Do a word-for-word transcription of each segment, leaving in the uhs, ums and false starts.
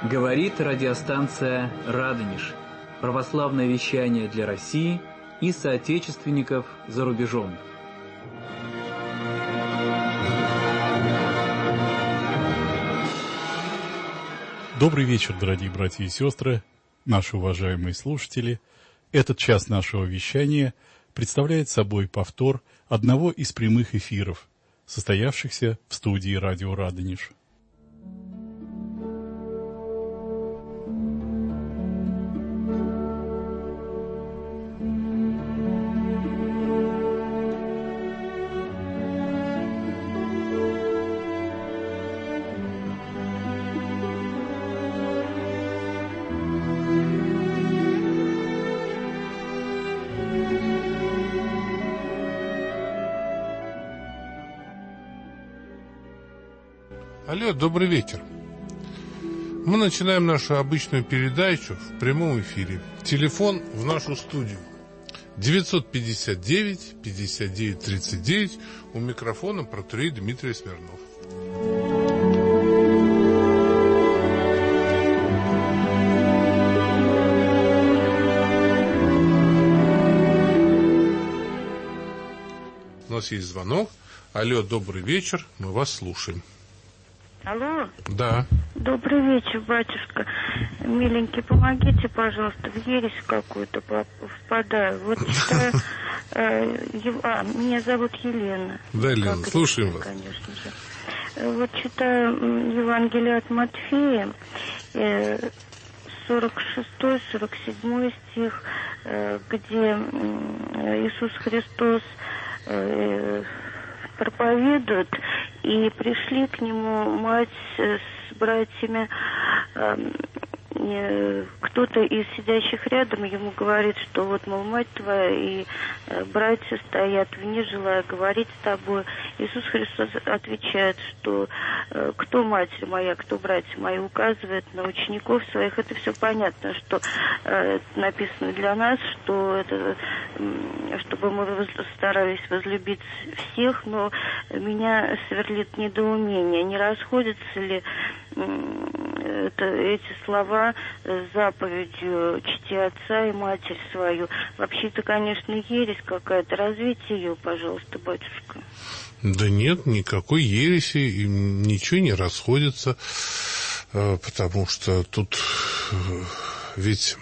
Говорит радиостанция «Радонеж». Православное вещание для России и соотечественников за рубежом. Добрый вечер, дорогие братья и сестры, наши уважаемые слушатели. Этот час нашего вещания представляет собой повтор одного из прямых эфиров, состоявшихся в студии радио «Радонеж». Алло, добрый вечер. Мы начинаем нашу обычную передачу в прямом эфире. Телефон в нашу студию девятьсот пятьдесят девять пятьдесят девять тридцать девять. У микрофона протоиерей Дмитрий Смирнов. У нас есть звонок. Алло, добрый вечер. Мы вас слушаем. Алло? Да. Добрый вечер, батюшка. Миленький, помогите, пожалуйста, в ересь какую-то впадаю. Вот читаю... Э, а, меня зовут Елена. Да, Елена, слушаем вас. Конечно же. Вот читаю Евангелие от Матфея, э, сорок шестой сорок седьмой стих, э, где Иисус Христос э, проповедует, и пришли к нему мать с братьями. Кто-то из сидящих рядом ему говорит, что вот, мол, мать твоя и братья стоят вне, желая говорить с тобой. Иисус Христос отвечает, что кто матерь моя, кто братья мои, указывает на учеников своих. Это все понятно, что это написано для нас, что это, чтобы мы старались возлюбить всех, но меня сверлит недоумение, не расходятся ли это, эти слова с заповедью «Чти отца и матерь свою». Вообще-то, конечно, ересь какая-то. Развейте ее, пожалуйста, батюшка. Да нет, никакой ереси, и ничего не расходится, потому что тут ведь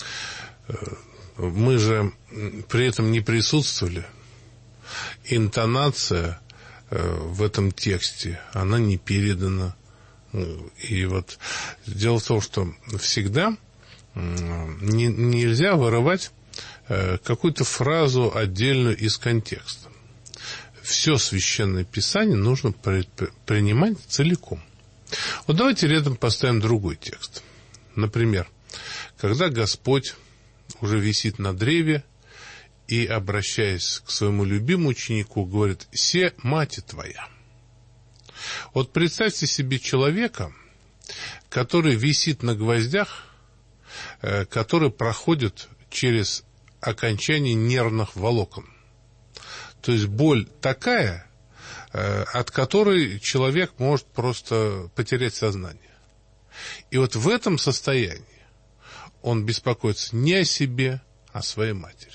мы же при этом не присутствовали. Интонация в этом тексте, она не передана. И вот дело в том, что всегда не, нельзя вырывать какую-то фразу отдельную из контекста. Все Священное Писание нужно принимать целиком. Вот давайте рядом поставим другой текст. Например, когда Господь уже висит на древе и, обращаясь к своему любимому ученику, говорит: «Се мать твоя». Вот представьте себе человека, который висит на гвоздях, который проходит через окончание нервных волокон. То есть боль такая, от которой человек может просто потерять сознание. И вот в этом состоянии он беспокоится не о себе, а о своей матери.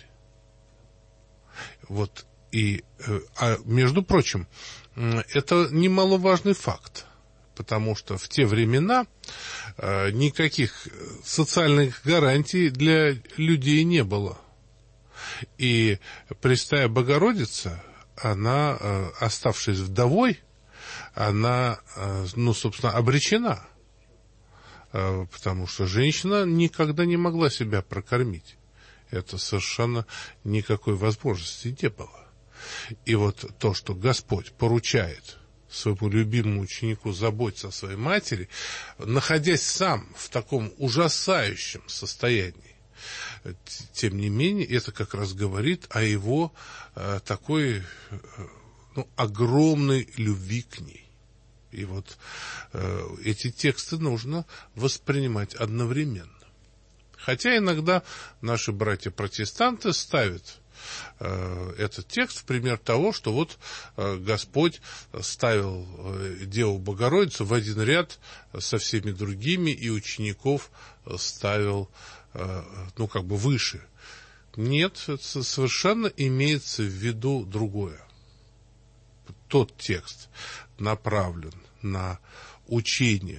Вот. И, а между прочим, это немаловажный факт, потому что в те времена э, никаких социальных гарантий для людей не было. И Пресвятая Богородица, она, э, оставшись вдовой, она, э, ну, собственно, обречена, э, потому что женщина никогда не могла себя прокормить. Это совершенно никакой возможности не было. И вот то, что Господь поручает своему любимому ученику заботиться о своей матери, находясь сам в таком ужасающем состоянии, тем не менее, это как раз говорит о его э, такой э, ну, огромной любви к ней. И вот э, эти тексты нужно воспринимать одновременно. Хотя иногда наши братья-протестанты ставят э, этот текст в пример того, что вот э, Господь ставил э, Деву Богородицу в один ряд со всеми другими, и учеников ставил, э, ну, как бы выше. Нет, это совершенно имеется в виду другое. Тот текст направлен на учение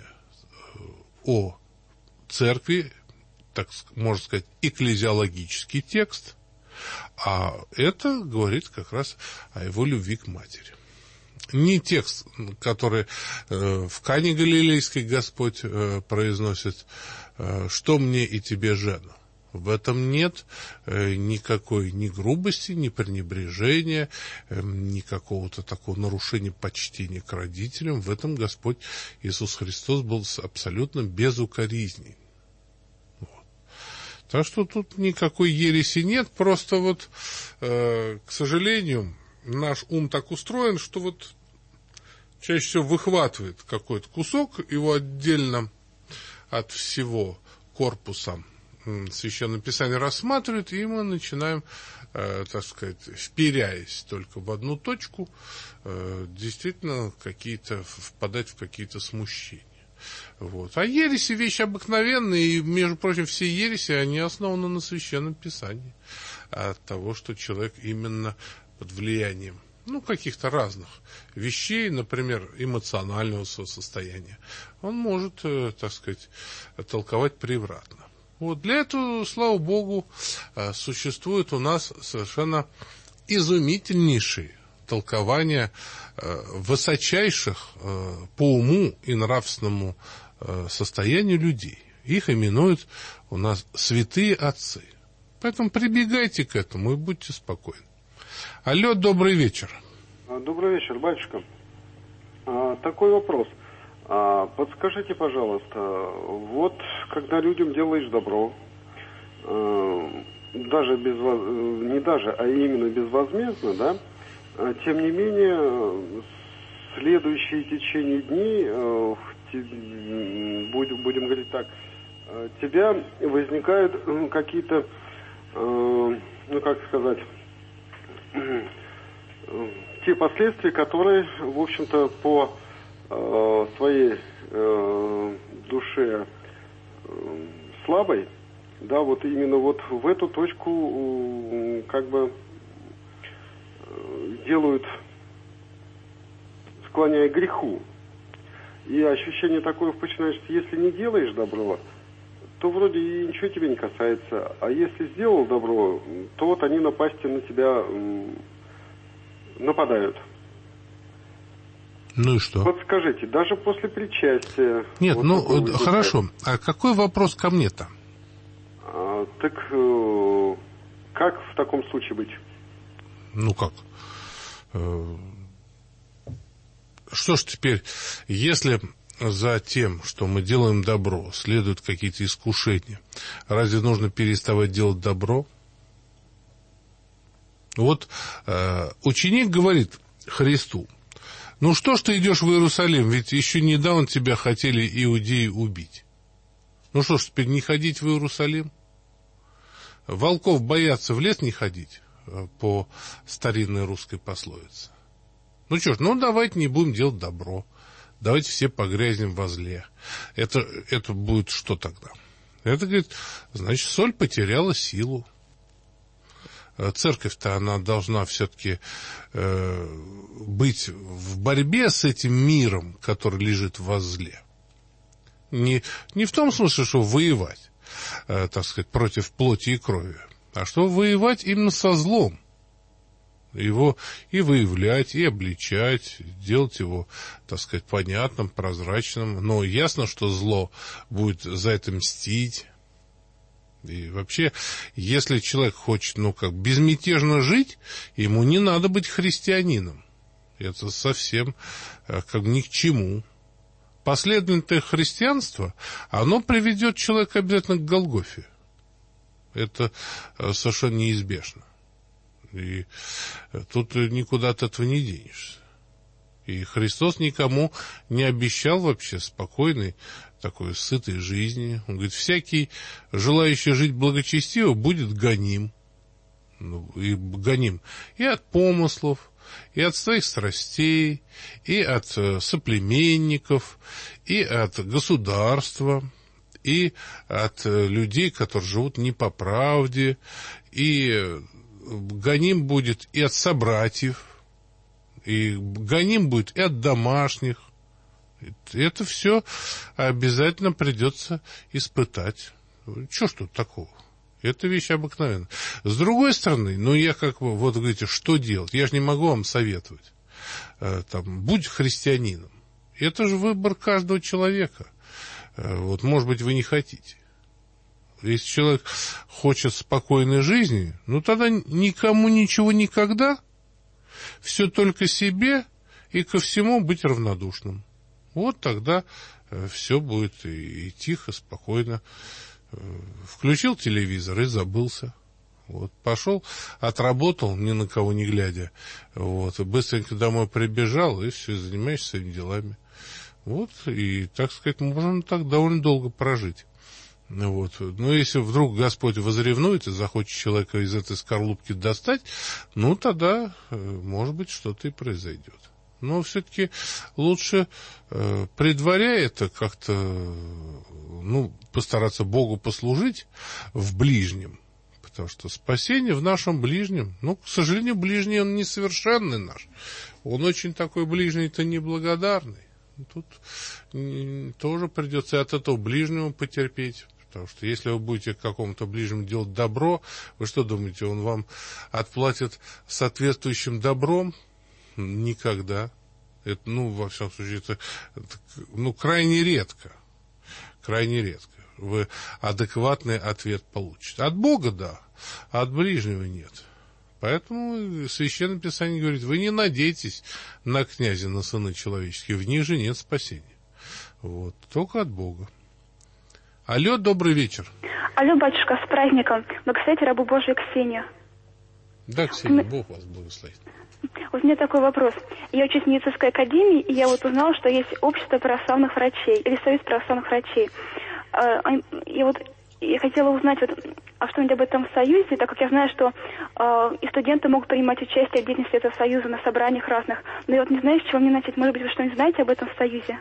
о церкви, так можно сказать, экклезиологический текст, а это говорит как раз о его любви к матери. Не текст, который э, в Кане Галилейской Господь э, произносит, э, что мне и тебе, жена. В этом нет э, никакой ни грубости, ни пренебрежения, э, ни какого-то такого нарушения почтения к родителям. В этом Господь Иисус Христос был абсолютно безукоризнен. Вот. Так что тут никакой ереси нет, просто вот, э, к сожалению, наш ум так устроен, что вот чаще всего выхватывает какой-то кусок, его отдельно от всего корпуса Священное Писание рассматривает, и мы начинаем, э, так сказать, вперяясь только в одну точку, э, действительно какие-то, впадать в какие-то смущения. Вот. А ереси вещь обыкновенная, и, между прочим, все ереси, они основаны на Священном Писании. От того, что человек именно под влиянием, ну, каких-то разных вещей, например, эмоционального состояния, он может, э, так сказать, толковать превратно. Вот для этого, слава Богу, существует у нас совершенно изумительнейшие толкования высочайших по уму и нравственному состоянию людей. Их именуют у нас святые отцы. Поэтому прибегайте к этому и будьте спокойны. Алло, добрый вечер. Добрый вечер, батюшка. Такой вопрос. А, подскажите, пожалуйста, вот когда людям делаешь добро, э, даже без, не даже, а именно безвозмездно, да, э, тем не менее, следующие течение дней, э, те, будем, будем говорить так, э, тебя возникают э, какие-то, э, ну как сказать, э, те последствия, которые, в общем-то, по своей э, душе э, слабой, да, вот именно вот в эту точку э, как бы э, делают, склоняя к греху. И ощущение такое починаешь, если не делаешь добро, то вроде и ничего тебе не касается. А если сделал добро, то вот они напасти на тебя э, нападают. Ну и что? Вот скажите, даже после причастия... Нет, вот ну хорошо, а какой вопрос ко мне-то? А, так э, как в таком случае быть? Ну как? Э, что ж теперь, если за тем, что мы делаем добро, следуют какие-то искушения, разве нужно переставать делать добро? Вот э, ученик говорит Христу: ну что ж ты идешь в Иерусалим, ведь еще недавно тебя хотели иудеи убить. Ну что ж теперь не ходить в Иерусалим? Волков боятся в лес не ходить, по старинной русской пословице. Ну что ж, ну давайте не будем делать добро. Давайте все погрязнем во зле. Это, это будет что тогда? Это, говорит, значит, соль потеряла силу. Церковь-то, она должна все-таки э, быть в борьбе с этим миром, который лежит во зле. Не, не в том смысле, что воевать, э, так сказать, против плоти и крови, а что воевать именно со злом. Его и выявлять, и обличать, делать его, так сказать, понятным, прозрачным. Но ясно, что зло будет за это мстить. И вообще, если человек хочет, ну, как безмятежно жить, ему не надо быть христианином. Это совсем как ни к чему. Последовательное христианство, оно приведет человека обязательно к Голгофе. Это совершенно неизбежно. И тут никуда от этого не денешься. И Христос никому не обещал вообще спокойной, такой сытой жизни. Он говорит, всякий, желающий жить благочестиво, будет гоним. Ну, и гоним и от помыслов, и от своих страстей, и от э, соплеменников, и от государства, и от э, людей, которые живут не по правде, и э, гоним будет и от собратьев, и гоним будет и от домашних. Это все обязательно придется испытать. Чего ж тут такого? Это вещь обыкновенная. С другой стороны, ну, я как бы, вот говорите, что делать? Я же не могу вам советовать. Там, будь христианином. Это же выбор каждого человека. Вот, может быть, вы не хотите. Если человек хочет спокойной жизни, ну, тогда никому ничего никогда, все только себе и ко всему быть равнодушным. Вот тогда все будет и, и тихо, спокойно. Включил телевизор и забылся. Вот, пошел, отработал, ни на кого не глядя. Вот, и быстренько домой прибежал, и все, занимаешься своими делами. Вот, и, так сказать, можно так довольно долго прожить. Вот. Но если вдруг Господь возревнует и захочет человека из этой скорлупки достать, ну, тогда, может быть, что-то и произойдет. Но все-таки лучше, э, предваряя это, как-то, ну, постараться Богу послужить в ближнем. Потому что спасение в нашем ближнем. Ну, к сожалению, ближний он несовершенный наш. Он очень такой ближний-то неблагодарный. Тут тоже придется от этого ближнего потерпеть. Потому что если вы будете какому-то ближнему делать добро, вы что думаете, он вам отплатит соответствующим добром? Никогда. Это, ну, во всяком случае, это, это ну, крайне редко. Крайне редко. Вы адекватный ответ получите. От Бога, да, а от ближнего нет. Поэтому Священное Писание говорит, вы не надейтесь на князя, на сына человеческие, в них же нет спасения. Вот, только от Бога. Алло, добрый вечер. Алло, батюшка, с праздником. Благословите рабу Божию Ксению. Да, Ксения, Бог вас благословит. У меня такой вопрос. Я учусь в медицинской академии, и я вот узнала, что есть общество православных врачей, или союз православных врачей. И вот я хотела узнать вот, а что-нибудь об этом союзе, так как я знаю, что э, и студенты могут принимать участие в деятельности этого союза на собраниях разных. Но я вот не знаю, с чего мне начать. Может быть, вы что-нибудь знаете об этом союзе?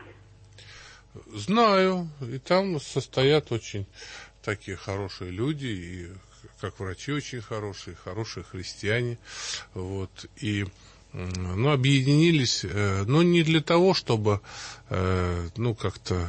Знаю. И там состоят очень такие хорошие люди, и как врачи очень хорошие, хорошие христиане. Вот. И ну, объединились, но не для того, чтобы ну, как-то...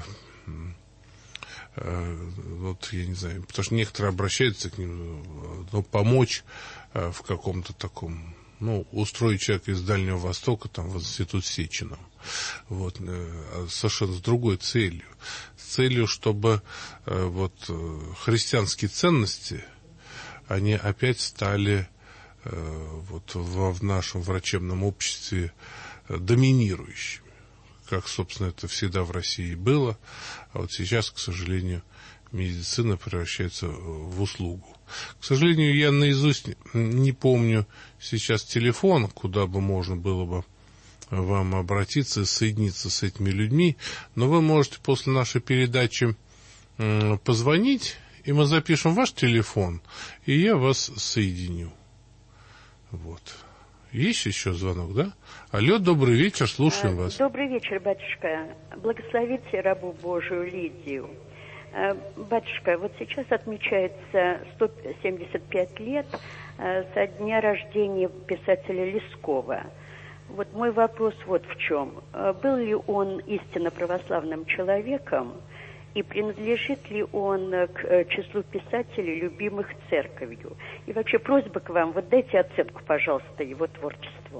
Вот, я не знаю, потому что некоторые обращаются к ним, ну, помочь в каком-то таком, ну, устроить человека из Дальнего Востока, там, в институт Сеченом. Вот, совершенно с другой целью. С целью, чтобы вот христианские ценности, они опять стали вот в нашем врачебном обществе доминирующими. Как, собственно, это всегда в России было, а вот сейчас, к сожалению, медицина превращается в услугу. К сожалению, я наизусть не помню сейчас телефон, куда бы можно было бы вам обратиться, соединиться с этими людьми, но вы можете после нашей передачи позвонить, и мы запишем ваш телефон, и я вас соединю. Вот. Есть еще звонок, да? Алло, добрый вечер, слушаем вас. Добрый вечер, батюшка. Благословите рабу Божию Лидию. Батюшка, вот сейчас отмечается сто семьдесят пять лет со дня рождения писателя Лескова. Вот мой вопрос вот в чем. Был ли он истинно православным человеком, и принадлежит ли он к числу писателей, любимых церковью? И вообще просьба к вам, вот дайте оценку, пожалуйста, его творчеству.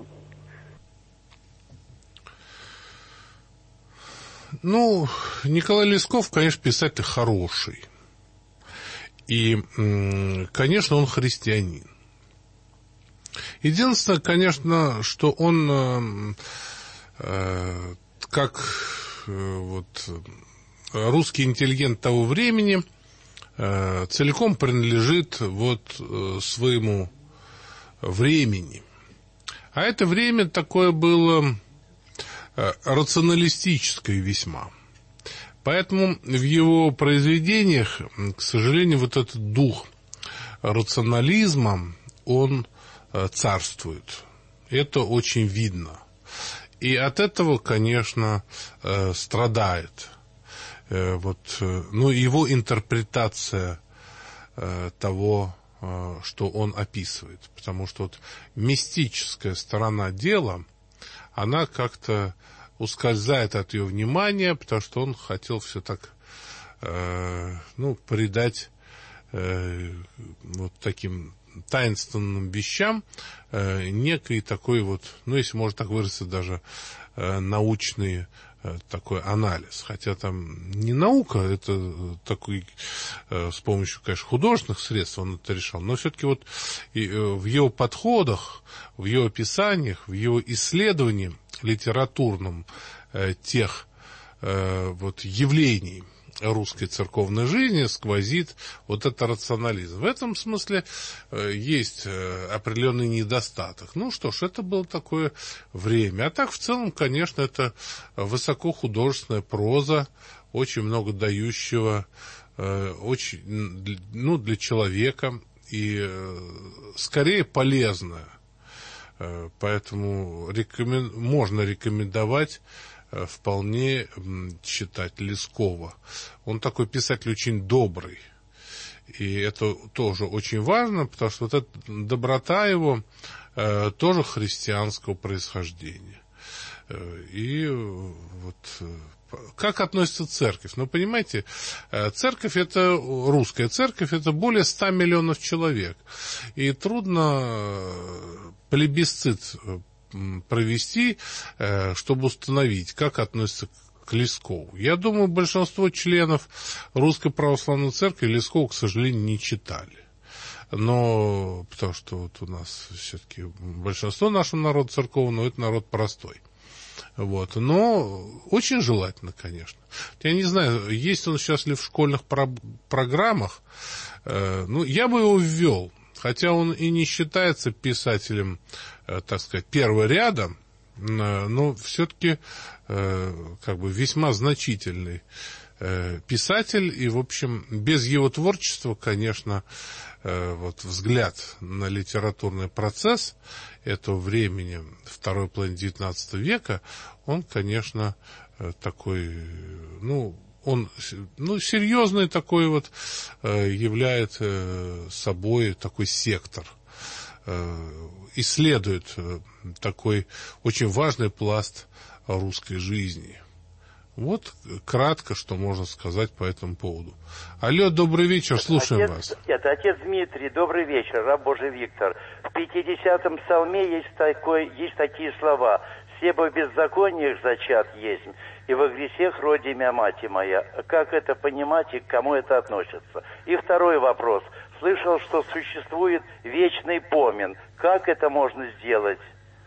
Ну, Николай Лесков, конечно, писатель хороший. И, конечно, он христианин. Единственное, конечно, что он, как вот... русский интеллигент того времени э, целиком принадлежит вот э, своему времени. А это время такое было э, рационалистическое весьма. Поэтому в его произведениях, к сожалению, вот этот дух рационализма, он царствует. Это очень видно. И от этого, конечно, страдает. Вот, ну, его интерпретация того, что он описывает. Потому что вот мистическая сторона дела, она как-то ускользает от ее внимания, потому что он хотел все так, э, ну, придать э, вот таким таинственным вещам э, некий такой вот, ну, если можно так выразиться, даже э, научный э, такой анализ. Хотя там не наука, это такой, э, с помощью, конечно, художественных средств он это решал, но все-таки вот и, э, в его подходах, в его описаниях, в его исследовании литературном э, тех э, вот явлений русской церковной жизни сквозит вот это рационализм. В этом смысле э, есть э, определенный недостаток. Ну что ж, это было такое время. А так, в целом, конечно, это высокохудожественная проза, очень много дающего, э, очень, ну, для человека и э, скорее полезная. Э, поэтому рекомен... можно рекомендовать вполне читать Лескова. Он такой писатель очень добрый. И это тоже очень важно, потому что вот эта доброта его э, тоже христианского происхождения. Э, и вот как относится церковь? Ну, понимаете, церковь это, русская церковь, это более ста миллионов человек. И трудно плебисцит провести, чтобы установить, как относится к Лескову. Я думаю, большинство членов Русской Православной Церкви Лескова, к сожалению, не читали. Но, потому что вот у нас все-таки большинство нашего народа церковного, это народ простой. Вот. Но очень желательно, конечно. Я не знаю, есть он сейчас ли в школьных про- программах. Э, ну, я бы его ввел. Хотя он и не считается писателем, э, так сказать, первого ряда, э, но все-таки э, как бы весьма значительный э, писатель. И, в общем, без его творчества, конечно, э, вот взгляд на литературный процесс этого времени, второй половины девятнадцатого века, он, конечно, э, такой, ну, он, ну, серьезный такой вот э, являет э, собой такой сектор, э, исследует э, такой очень важный пласт русской жизни. Вот кратко, что можно сказать по этому поводу. Алло, добрый вечер, слушаем отец, вас. Это отец Дмитрий, добрый вечер, раб Божий Виктор. В пятидесятом псалме есть, такой, есть такие слова: «Все бы в беззакониях зачат есть, и во грехах роди мя мать моя». Как это понимать и к кому это относится? И второй вопрос. Слышал, что существует вечный помин. Как это можно сделать?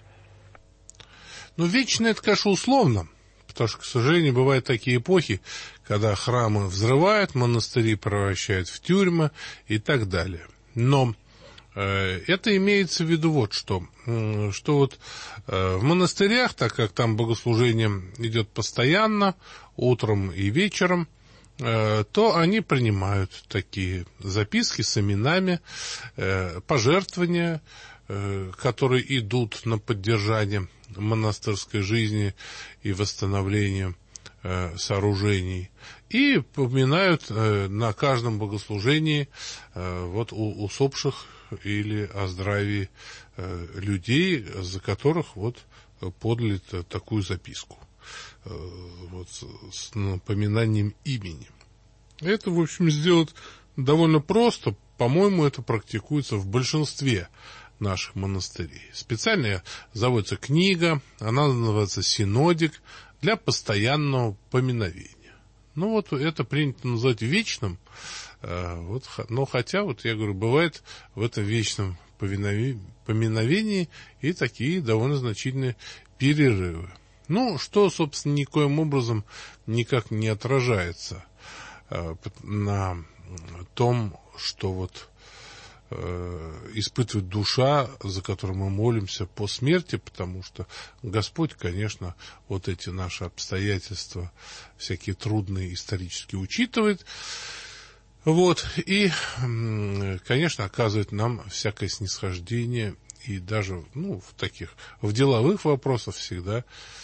Ну, вечный, это, конечно, условно. Потому что, к сожалению, бывают такие эпохи, когда храмы взрывают, монастыри превращают в тюрьмы и так далее. Но э, это имеется в виду вот что. Э, что вот э, в монастырях, так как там богослужение идет постоянно, утром и вечером, э, то они принимают такие записки с именами, э, пожертвования, э, которые идут на поддержание монастырской жизни и восстановление э, сооружений, и поминают э, на каждом богослужении э, вот у, усопших или о здравии э, людей, за которых вот подали такую записку э, вот, с напоминанием имени. Это, в общем, сделать довольно просто. По-моему, это практикуется в большинстве наших монастырей. Специально заводится книга, она называется «Синодик», для постоянного поминовения. Ну вот это принято называть вечным, вот, но хотя, вот я говорю, бывает в этом вечном поминовении и такие довольно значительные перерывы. Ну, что, собственно, никоим образом никак не отражается на том, что вот испытывает душа, за которую мы молимся по смерти, потому что Господь, конечно, вот эти наши обстоятельства, всякие трудные исторически учитывает. Вот, и, конечно, оказывает нам всякое снисхождение, и даже, ну, в таких, в деловых вопросах всегда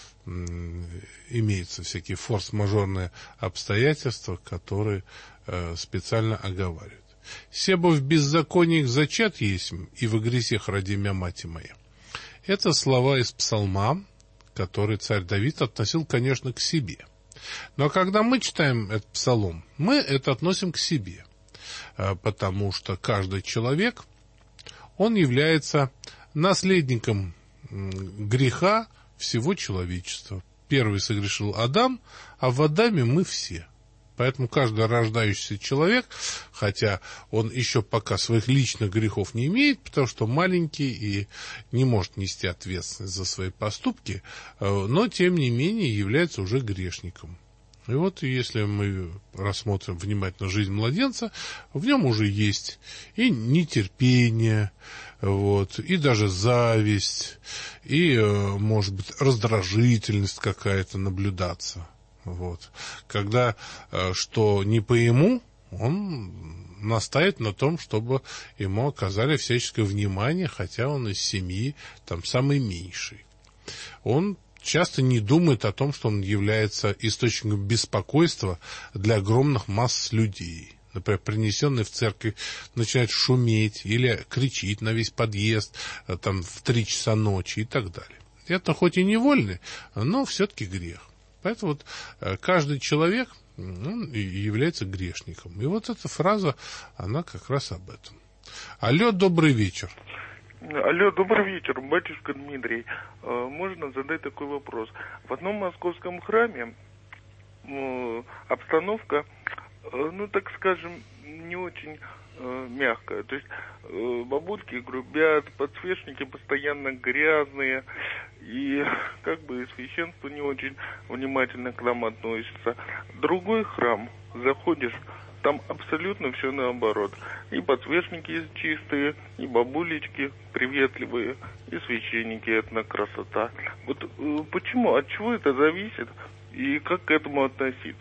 имеются всякие форс-мажорные обстоятельства, которые э, специально оговаривают. «Себо в беззакониях зачат есмь, и в грехах ради мя мати моя». Это слова из псалма, который царь Давид относил, конечно, к себе. Но когда мы читаем этот псалом, мы это относим к себе, потому что каждый человек, он является наследником греха всего человечества. Первый согрешил Адам, а в Адаме мы все. Поэтому каждый рождающийся человек, хотя он еще пока своих личных грехов не имеет, потому что маленький и не может нести ответственность за свои поступки, но, тем не менее, является уже грешником. И вот, если мы рассмотрим внимательно жизнь младенца, в нем уже есть и нетерпение, вот, и даже зависть, и, может быть, раздражительность какая-то наблюдаться. Вот. Когда что не по ему, он настаивает на том, чтобы ему оказали всяческое внимание, хотя он из семьи там самый меньший. Он часто не думает о том, что он является источником беспокойства для огромных масс людей. Например, принесенный в церковь начинает шуметь или кричит на весь подъезд там, в три часа ночи и так далее. Это хоть и невольный, но все-таки грех. Поэтому вот каждый человек, он является грешником. И вот эта фраза, она как раз об этом. Алло, добрый вечер. Алло, добрый вечер, батюшка Дмитрий. Можно задать такой вопрос? В одном московском храме обстановка, ну, так скажем, не очень мягкая. То есть бабульки грубят, подсвечники постоянно грязные, и как бы и священство не очень внимательно к нам относится. Другой храм, заходишь, там абсолютно все наоборот. И подсвечники чистые, и бабулечки приветливые, и священники, это красота. Вот э, почему, от чего это зависит, и как к этому относиться?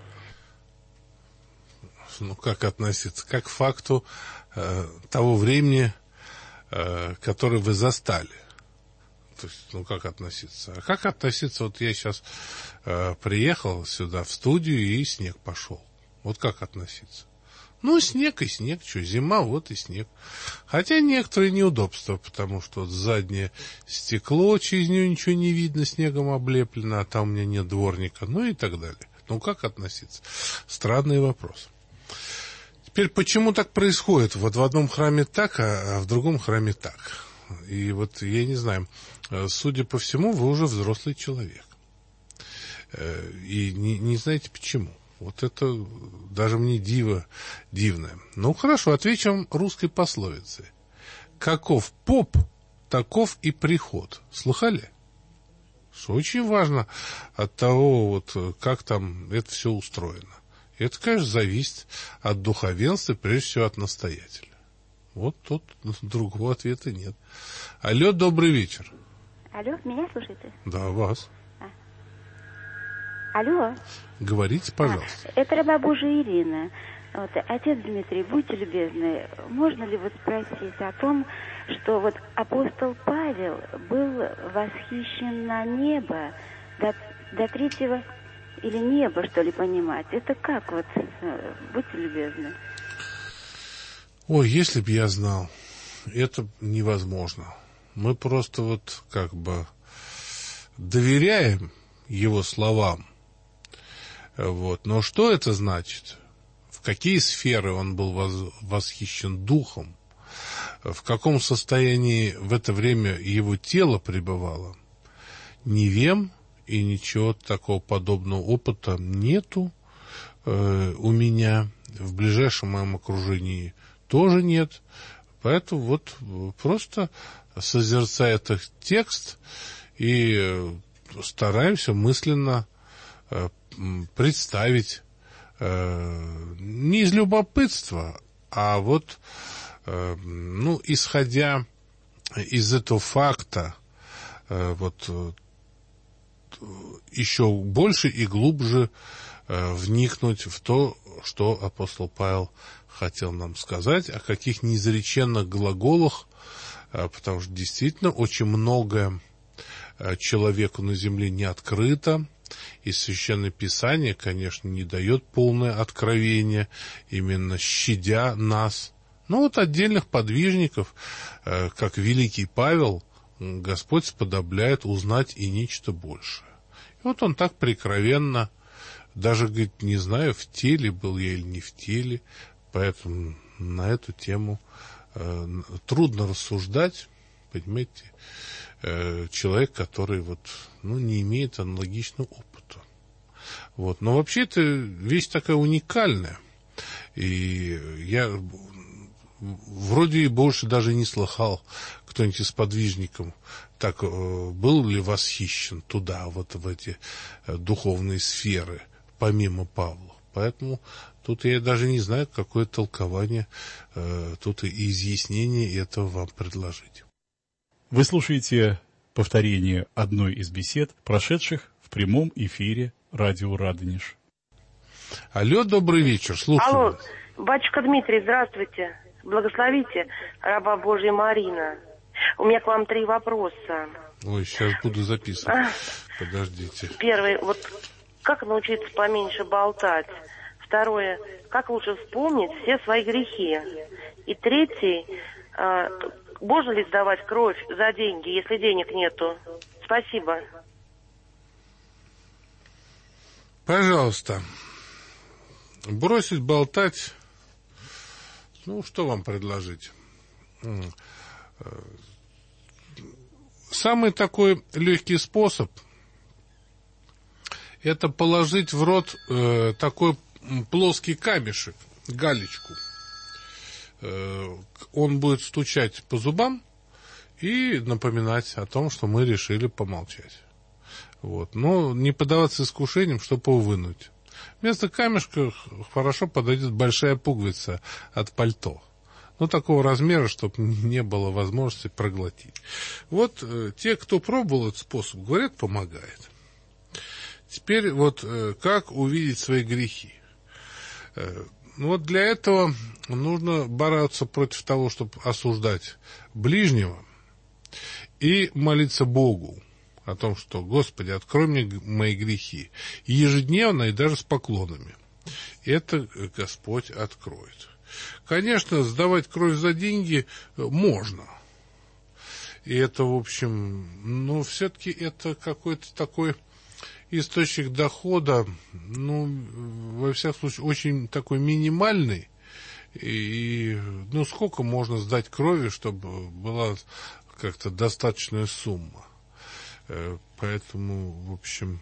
Ну, как относиться? Как к факту э, того времени, э, которое вы застали. То есть, ну, как относиться? А как относиться? Вот я сейчас э, приехал сюда в студию, и снег пошел. Вот как относиться? Ну, снег и снег, что, зима, вот и снег. Хотя некоторые неудобства, потому что вот заднее стекло, через него ничего не видно, снегом облеплено, а там у меня нет дворника, ну и так далее. Ну, как относиться? Странный вопрос. Теперь, почему так происходит? Вот в одном храме так, а в другом храме так. И вот, я не знаю, судя по всему, вы уже взрослый человек. И не, не знаете почему. Вот это даже мне диво дивное. Ну, хорошо, отвечу вам русской пословицей. Каков поп, таков и приход. Слыхали? Что очень важно от того, вот, как там это все устроено. Это, конечно, зависит от духовенства, прежде всего от настоятеля. Вот тут другого ответа нет. Алло, добрый вечер. Алло, меня слушаете? Да, вас. А. Алло. Говорите, пожалуйста. А, это раба Божия Ирина. Вот, отец Дмитрий, будьте любезны, можно ли вот спросить о том, что вот апостол Павел был восхищен на небо до, до третьего или неба, что ли, понимать? Это как вот? Будьте любезны. Ой, если б я знал, это невозможно. Мы просто вот как бы доверяем его словам. Вот. Но что это значит? В какие сферы он был восхищен духом? В каком состоянии в это время его тело пребывало? Не вем, и ничего такого подобного опыта нету э, у меня. В ближайшем моем окружении тоже нет. Поэтому вот просто созерцая этот текст и стараемся мысленно э, представить э, не из любопытства, а вот э, ну, исходя из этого факта, э, вот еще больше и глубже э, вникнуть в то, что апостол Павел хотел нам сказать, о каких неизреченных глаголах, потому что действительно очень многое человеку на земле не открыто, и Священное Писание, конечно, не дает полное откровение, именно щадя нас. Но вот отдельных подвижников, как великий Павел, Господь сподобляет узнать и нечто большее. И вот он так прикровенно, даже, говорит, не знаю, в теле был я или не в теле, поэтому на эту тему э, трудно рассуждать, понимаете, э, человек, который вот, ну, не имеет аналогичного опыта. Вот. Но вообще это вещь такая уникальная, и я вроде и больше даже не слыхал, кто-нибудь из подвижников так э, был ли восхищен туда, вот в эти э, духовные сферы, помимо Павла. Поэтому тут я даже не знаю, какое толкование, э, тут и изъяснение этого вам предложить. Вы слушаете повторение одной из бесед, прошедших в прямом эфире радио «Радонеж». Алло, добрый вечер, слушаю. Алло, вас. батюшка Дмитрий, здравствуйте. Благословите, раба Божья Марина. У меня к вам три вопроса. Ой, сейчас буду записывать. А? Подождите. Первый, вот как научиться поменьше болтать? Второе, как лучше вспомнить все свои грехи? И третий, э, можно ли сдавать кровь за деньги, если денег нету? Спасибо. Пожалуйста. Бросить болтать. Ну, что вам предложить? Самый такой легкий способ – это положить в рот э, такой плоский камешек, галечку. Э, он будет стучать по зубам и напоминать о том, что мы решили помолчать. Вот. Но не поддаваться искушениям, чтобы его вынуть. Вместо камешка хорошо подойдет большая пуговица от пальто. Ну, такого размера, чтобы не было возможности проглотить. Вот э, те, кто пробовал этот способ, говорят, помогает. Теперь вот э, как увидеть свои грехи? Э, ну, вот для этого нужно бороться против того, чтобы осуждать ближнего, и молиться Богу о том, что, Господи, открой мне мои грехи. И ежедневно, и даже с поклонами. Это Господь откроет. Конечно, сдавать кровь за деньги можно. И это, в общем, ну, все-таки это какой-то такой источник дохода, ну, во всяком случае, очень такой минимальный. И, ну, сколько можно сдать крови, чтобы была как-то достаточная сумма. Поэтому, в общем,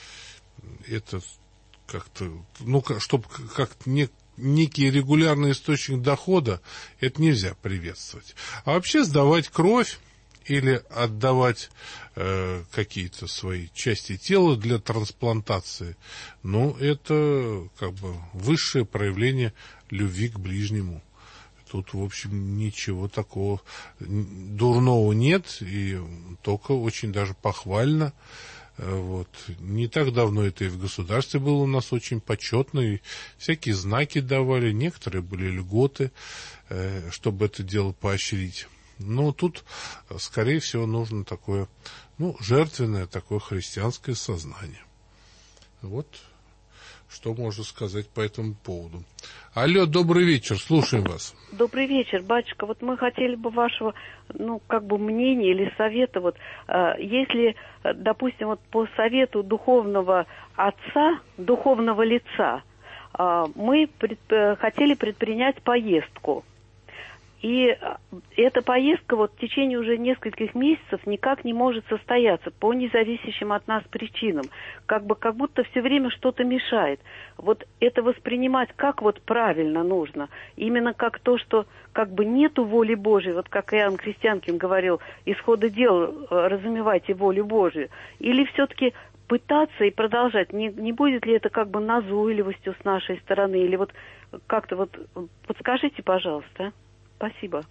это как-то, ну, чтобы как-то не некий регулярный источник дохода, это нельзя приветствовать. А вообще сдавать кровь или отдавать э, какие-то свои части тела для трансплантации, ну, это как бы высшее проявление любви к ближнему. Тут, в общем, ничего такого дурного нет, и только очень даже похвально. Вот. Не так давно это и в государстве было у нас очень почетно, и всякие знаки давали, некоторые были льготы, чтобы это дело поощрить. Но тут, скорее всего, нужно такое, ну, жертвенное, такое христианское сознание. Вот что можно сказать по этому поводу. Алло, добрый вечер, слушаем вас. Добрый вечер, батюшка. Вот мы хотели бы вашего, ну, как бы мнения или совета. Вот, э, если, допустим, вот по совету духовного отца, духовного лица, э, мы пред, э, хотели предпринять поездку. И эта поездка вот в течение уже нескольких месяцев никак не может состояться по независящим от нас причинам. Как бы, как будто все время что-то мешает. Вот это воспринимать как вот правильно нужно. Именно как то, что как бы нету воли Божией, вот как Иоанн Крестьянкин говорил, исхода дел разумевайте волю Божию. Или все-таки пытаться и продолжать. Не, не будет ли это как бы назойливостью с нашей стороны? Или вот как-то вот подскажите, пожалуйста, а? Спасибо.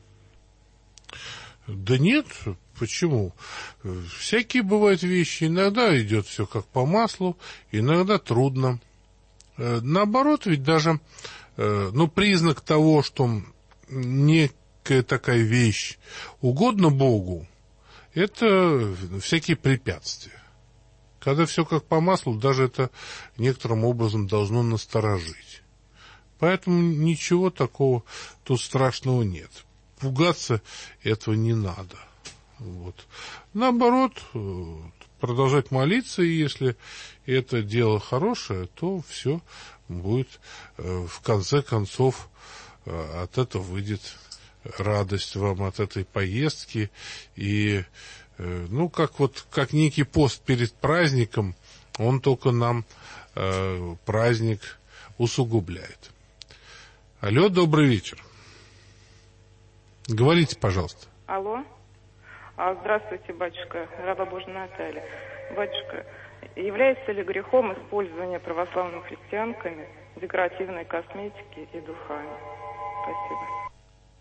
Да нет, почему? Всякие бывают вещи. Иногда идет все как по маслу, иногда трудно. Наоборот, ведь даже ну, признак того, что некая такая вещь угодна Богу, это всякие препятствия. Когда все как по маслу, даже это некоторым образом должно насторожить. Поэтому ничего такого тут страшного нет. Пугаться этого не надо. Вот. Наоборот, продолжать молиться, и если это дело хорошее, то все будет, в конце концов, от этого выйдет радость вам от этой поездки. И, ну, как вот, как некий пост перед праздником, он только нам э, праздник усугубляет. Алло, добрый вечер. Говорите, пожалуйста. Алло. Здравствуйте, батюшка, раба Божия Наталья. Батюшка, является ли грехом использование православными христианками декоративной косметики и духами? Спасибо.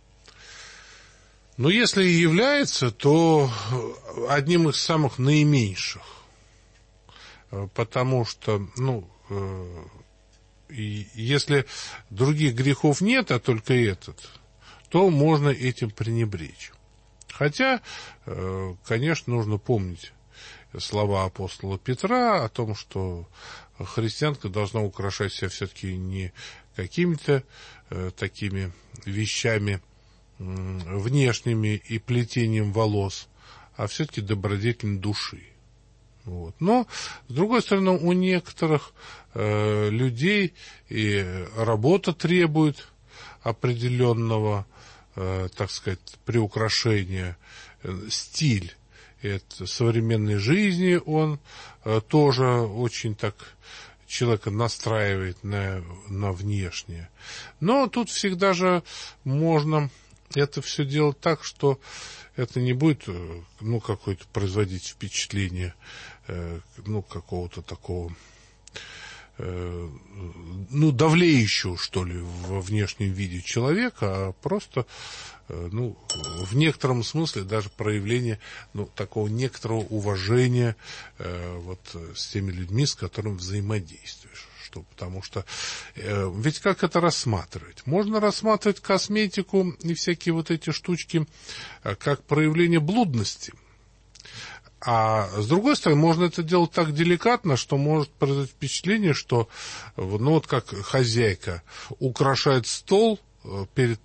Ну, если и является, то одним из самых наименьших. Потому что, ну, если других грехов нет, а только этот, то можно этим пренебречь. Хотя, конечно, нужно помнить слова апостола Петра о том, что христианка должна украшать себя все-таки не какими-то такими вещами внешними и плетением волос, а все-таки добродетель души. Вот. Но, с другой стороны, у некоторых э, людей и работа требует определенного, э, так сказать, приукрашения, э, стиль это современной жизни, он э, тоже очень так человека настраивает на, на внешнее. Но тут всегда же можно это все делать так, что это не будет, ну, какое-то производить впечатление, э, ну, какого-то такого, э, ну, давлеющего, что ли, во внешнем виде человека, а просто, э, ну, в некотором смысле даже проявление, ну, такого некоторого уважения э, вот с теми людьми, с которыми взаимодействуешь. Что, потому что э, ведь как это рассматривать? Можно рассматривать косметику и всякие вот эти штучки э, как проявление блудности. А с другой стороны, можно это делать так деликатно, что может произойти впечатление, что ну вот как хозяйка украшает стол перед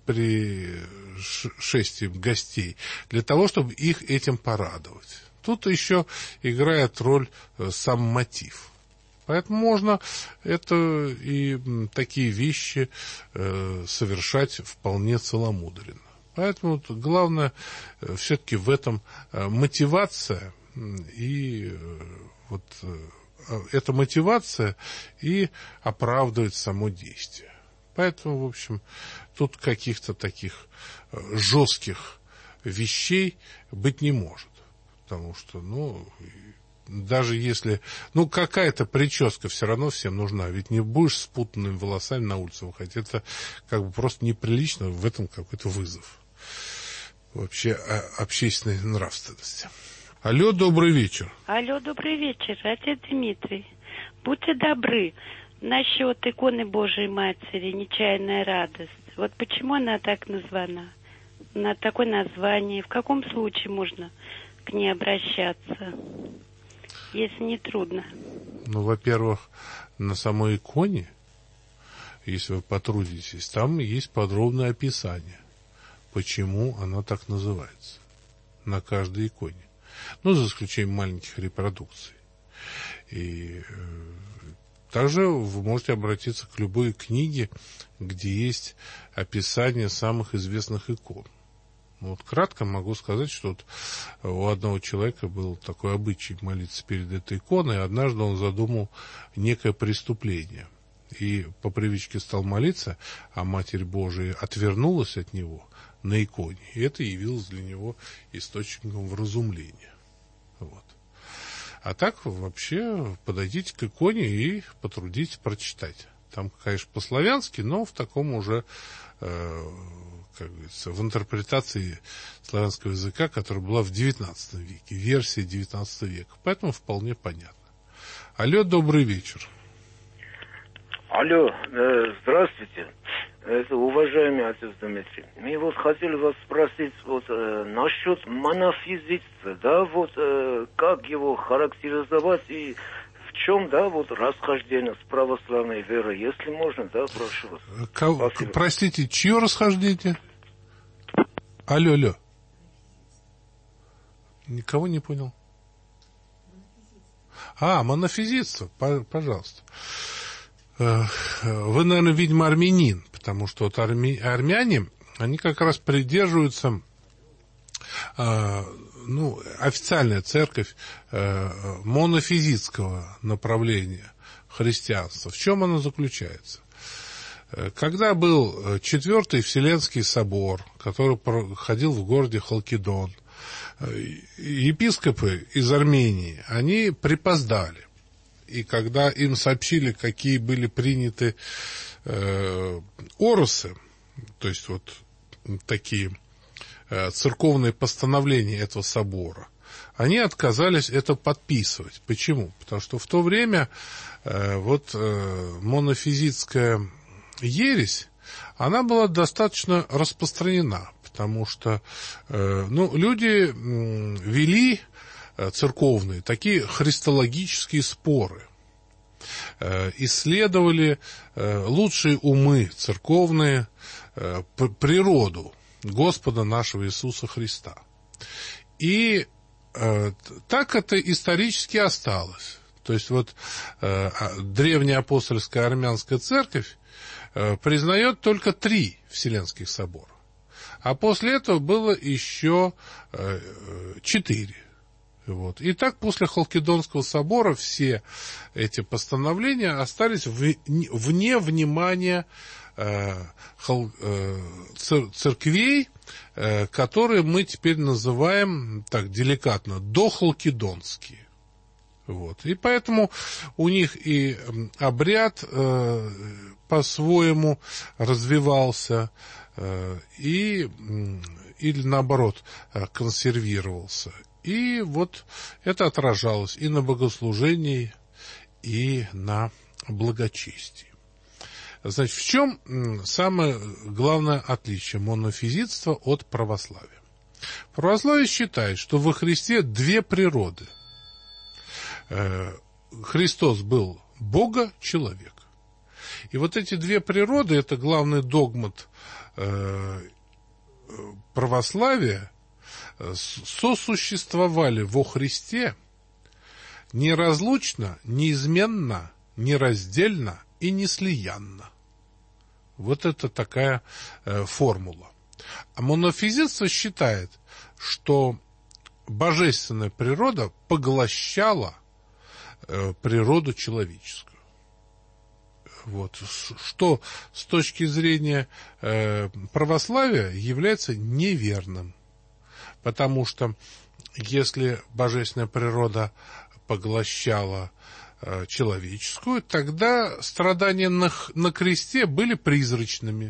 пришествием гостей для того, чтобы их этим порадовать. Тут еще играет роль сам мотив. Поэтому можно это и такие вещи э, совершать вполне целомудренно. Поэтому главное э, все-таки в этом э, мотивация и э, вот э, эта мотивация и оправдывает само действие. Поэтому, в общем, тут каких-то таких э, жестких вещей быть не может. Потому что, ну... Даже если, ну, какая-то прическа все равно всем нужна. Ведь не будешь с путанными волосами на улицу выходить. Это как бы просто неприлично, в этом какой-то вызов. Вообще общественной нравственности. Алло, добрый вечер. Алло, добрый вечер, отец Дмитрий. Будьте добры, насчет иконы Божией Матери, «Нечаянная радость». Вот почему она так названа? На такое название. В каком случае можно к ней обращаться? Если не трудно. Ну, во-первых, на самой иконе, если вы потрудитесь, там есть подробное описание, почему она так называется. На каждой иконе. Ну, за исключением маленьких репродукций. И э, также вы можете обратиться к любой книге, где есть описание самых известных икон. Вот кратко могу сказать, что вот у одного человека был такой обычай молиться перед этой иконой. Однажды он задумал некое преступление. И по привычке стал молиться, а Матерь Божия отвернулась от него на иконе. И это явилось для него источником вразумления. Вот. А так вообще подойдите к иконе и потрудитесь прочитать. Там, конечно, по-славянски, но в таком уже... Э- как говорится, в интерпретации славянского языка, которая была в девятнадцатом веке, версия девятнадцатого века. Поэтому вполне понятно. Алло, добрый вечер. Алло, э, здравствуйте. Это уважаемый отец Дмитрий. Мы вот хотели вас спросить вот э, насчет монофизитства, да, вот э, как его характеризовать и в чем, да, вот расхождение с православной верой, если можно, да, прошу вас. Кого, простите, чье расхождение? Алло, алло. Никого не понял. А, монофизитство, пожалуйста. Вы, наверное, видимо, армянин, потому что вот арми... армяне, они как раз придерживаются, э, ну, официальная церковь э, монофизитского направления христианства. В чем оно заключается? Когда был Четвертый Вселенский собор, который проходил в городе Халкидон, епископы из Армении, они припоздали. И когда им сообщили, какие были приняты э, оросы, то есть вот такие э, церковные постановления этого собора, они отказались это подписывать. Почему? Потому что в то время э, вот э, монофизитская ересь, она была достаточно распространена, потому что э, ну, люди э, вели церковные, такие христологические споры, исследовали лучшие умы церковные природу Господа нашего Иисуса Христа. И так это исторически осталось. То есть вот древняя апостольская армянская церковь признает только три Вселенских собора. А после этого было еще четыре. Вот. И так после Халкидонского собора все эти постановления остались вне внимания э, хал, э, цер, церквей, э, которые мы теперь называем, так деликатно, дохалкидонские. Вот. И поэтому у них и обряд э, по-своему развивался, э, и, или наоборот консервировался. И вот это отражалось и на богослужении, и на благочестии. Значит, в чем самое главное отличие монофизитства от православия? Православие считает, что во Христе две природы. Христос был Бога-человек. И вот эти две природы, это главный догмат православия, сосуществовали во Христе неразлучно, неизменно, нераздельно и неслиянно. Вот это такая э, формула. А монофизитство считает, что божественная природа поглощала э, природу человеческую. Вот. Что с точки зрения э, православия является неверным. Потому что если божественная природа поглощала э, человеческую, тогда страдания на, на кресте были призрачными.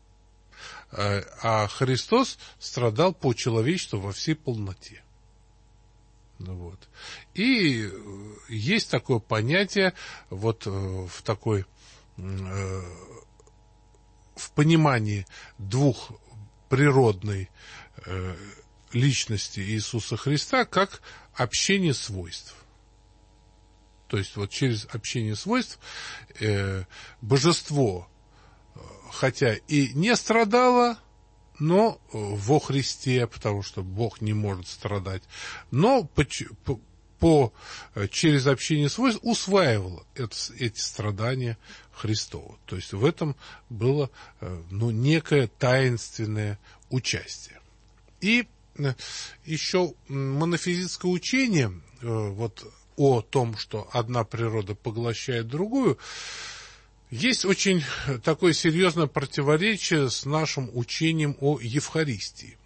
Э, а Христос страдал по человечеству во всей полноте. Вот. И есть такое понятие вот, в такой э, в понимании двухприродной э, личности Иисуса Христа как общение свойств. То есть вот через общение свойств э, божество, хотя и не страдало, но во Христе, потому что Бог не может страдать, но по, по, по, через общение свойств усваивало это, эти страдания Христова. То есть в этом было ну, некое таинственное участие. И еще монофизитское учение вот, о том, что одна природа поглощает другую, есть очень такое серьезное противоречие с нашим учением о Евхаристии.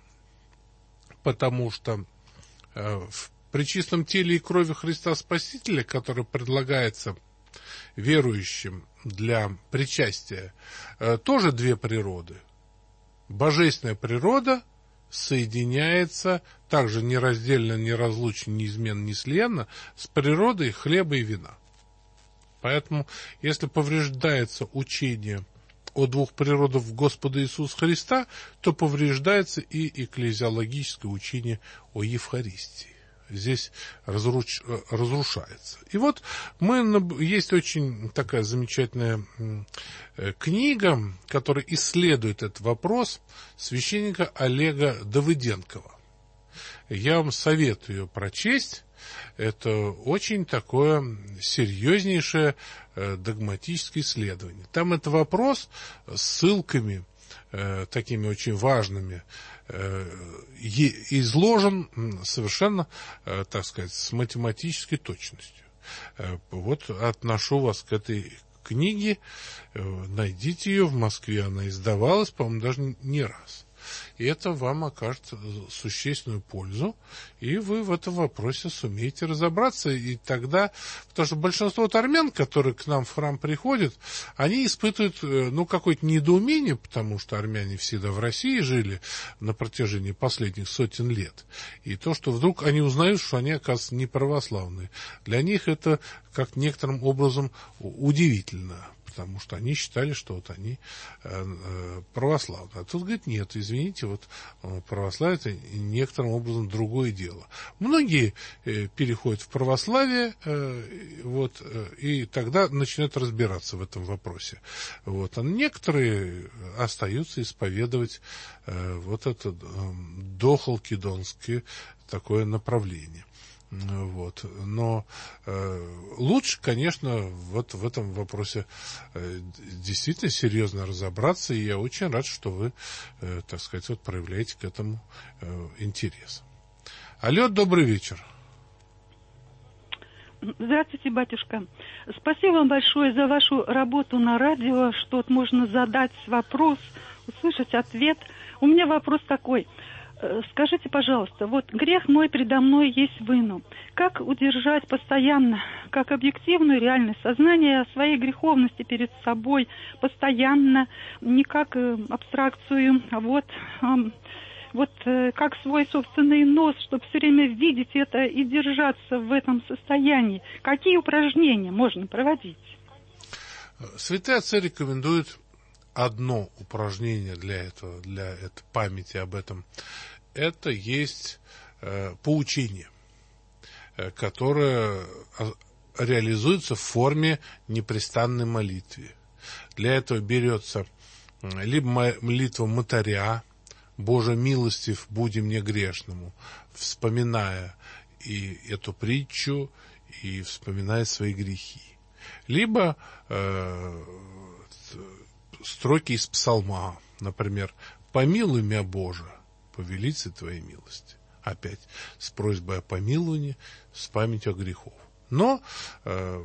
Потому что в пречистом теле и крови Христа Спасителя, которое предлагается верующим для причастия, тоже две природы. Божественная природа соединяется также нераздельно, неразлучно, неизменно, неслиянно с природой хлеба и вина. Поэтому, если повреждается учение о двух природах Господа Иисуса Христа, то повреждается и экклезиологическое учение о Евхаристии. Здесь разруч... разрушается. И вот мы, есть очень такая замечательная книга, которая исследует этот вопрос, священника Олега Давыденкова. Я вам советую ее прочесть. Это очень такое серьезнейшее догматическое исследование. Там этот вопрос с ссылками такими очень важными изложен совершенно, так сказать, с математической точностью. Вот отношу вас к этой книге, найдите ее, в Москве она издавалась, по-моему, даже не раз. И это вам окажет существенную пользу, и вы в этом вопросе сумеете разобраться. И тогда, потому что большинство вот армян, которые к нам в храм приходят, они испытывают, ну, какое-то недоумение, потому что армяне всегда в России жили на протяжении последних сотен лет. И то, что вдруг они узнают, что они, оказывается, не православные. Для них это как некоторым образом удивительно, потому что они считали, что вот они э, православные. А тут, говорит, нет, извините, вот православие — это некоторым образом другое дело. Многие э, переходят в православие, э, вот, э, и тогда начинают разбираться в этом вопросе. Вот. А некоторые остаются исповедовать э, вот это э, дохалкидонское такое направление. Вот. Но э, лучше, конечно, вот в этом вопросе э, действительно серьезно разобраться, и я очень рад, что вы, э, так сказать, вот проявляете к этому э, интерес. Алло, добрый вечер. Здравствуйте, батюшка. Спасибо вам большое за вашу работу на радио, что вот можно задать вопрос, услышать ответ. У меня вопрос такой. Скажите, пожалуйста, вот грех мой предо мной есть вину. Как удержать постоянно, как объективную реальность сознания о своей греховности перед собой, постоянно, не как абстракцию, а вот, вот как свой собственный нос, чтобы все время видеть это и держаться в этом состоянии? Какие упражнения можно проводить? Святые отцы рекомендуют одно упражнение для этого, для этой памяти об этом. Это есть э, поучение, э, которое реализуется в форме непрестанной молитвы. Для этого берется э, либо молитва мотаря, «Боже милостив, буди мне грешному», вспоминая и эту притчу, и вспоминая свои грехи. Либо э, строки из псалма, например, «Помилуй меня, Боже, по велице Твоей милости». Опять с просьбой о помиловании, с памятью о грехах. Но э,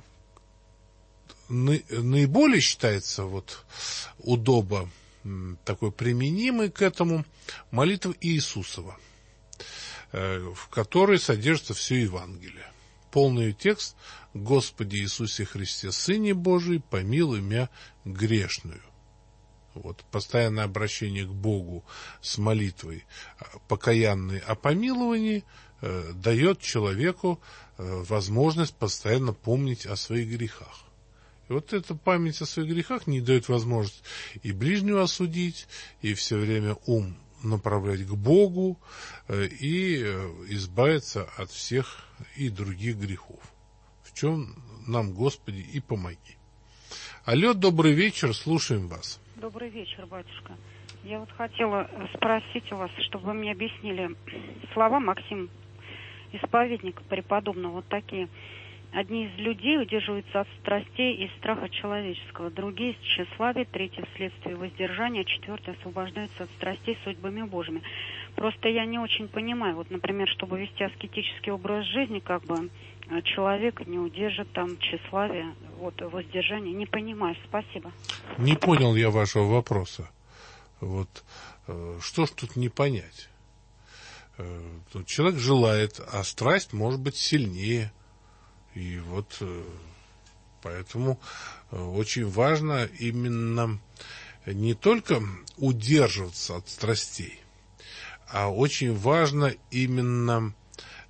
наиболее считается вот удобо такой применимой к этому молитва Иисусова, э, в которой содержится все Евангелие. Полный текст: «Господи Иисусе Христе, Сыне Божий, помилуй меня грешную». Вот, постоянное обращение к Богу с молитвой покаянной о помиловании э, дает человеку э, возможность постоянно помнить о своих грехах. И вот эта память о своих грехах не дает возможность и ближнего осудить, и все время ум направлять к Богу, э, и э, избавиться от всех и других грехов. В чем нам, Господи, и помоги. Алло, добрый вечер, слушаем вас. Добрый вечер, батюшка. Я вот хотела спросить у вас, чтобы вы мне объяснили слова Максим Исповедник преподобного, вот такие. Одни из людей удерживаются от страстей и страха человеческого, другие из тщеславия, третьи вследствие воздержания, четвертые освобождаются от страстей судьбами Божьими. Просто я не очень понимаю, вот, например, чтобы вести аскетический образ жизни, как бы человек не удержит там тщеславие, вот, воздержание, не понимаю. Спасибо. Не понял я вашего вопроса. Вот, э, что ж тут не понять? Э, тут человек желает, а страсть может быть сильнее. И вот э, поэтому э, очень важно именно не только удерживаться от страстей, а очень важно именно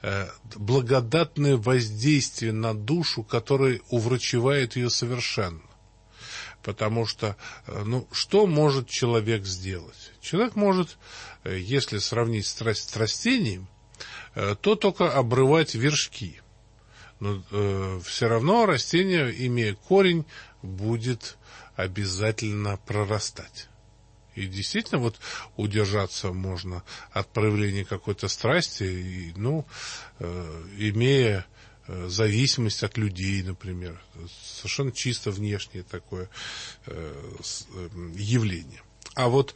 э, благодатное воздействие на душу, которое уврачевает ее совершенно. Потому что, э, ну, что может человек сделать? Человек может, э, если сравнить страсть с растением, э, то только обрывать вершки. Но э, все равно растение, имея корень, будет обязательно прорастать. И действительно, вот удержаться можно от проявления какой-то страсти, и, ну, э, имея э, зависимость от людей, например. Совершенно чисто внешнее такое э, с, э, явление. А вот